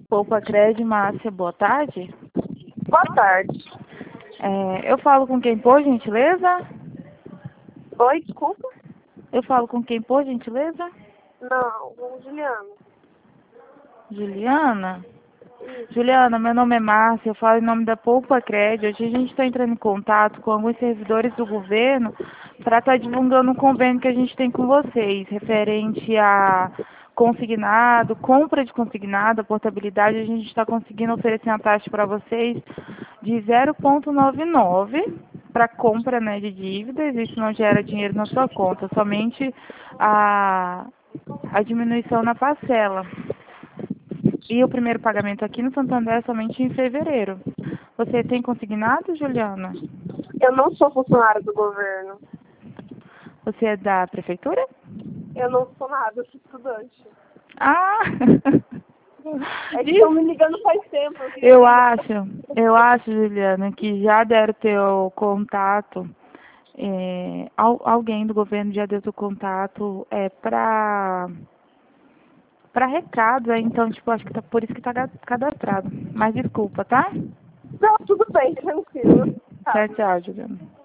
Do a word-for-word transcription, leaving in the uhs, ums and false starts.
Poupa Crédito, Márcia, boa tarde. Boa tarde. É, eu falo com quem, por gentileza? Oi, desculpa? Eu falo com quem, por gentileza? Não, com Juliana. Juliana? Isso. Juliana, meu nome é Márcia, eu falo em nome da Poupa Crédito. Hoje a gente está entrando em contato com alguns servidores do governo para estar divulgando um convênio que a gente tem com vocês, referente a consignado, compra de consignado, a portabilidade. A gente está conseguindo oferecer uma taxa para vocês de zero vírgula noventa e nove para compra, né, de dívidas. Isso não gera dinheiro na sua conta, somente a, a diminuição na parcela. E o primeiro pagamento aqui no Santander é somente em fevereiro. Você tem consignado, Juliana? Eu não sou funcionária do governo. Você é da prefeitura? Eu não sou nada, eu sou estudante. Ah! É que estão me ligando faz tempo. Eu, eu ligar. acho, eu acho, Juliana, que já deram teu contato. É, al, alguém do governo já deu teu contato é, para para recado, é, então, tipo, acho que tá por isso que tá cadastrado. Mas desculpa, tá? Não, tudo bem, tranquilo. Tá. Tchau, tchau, Juliana.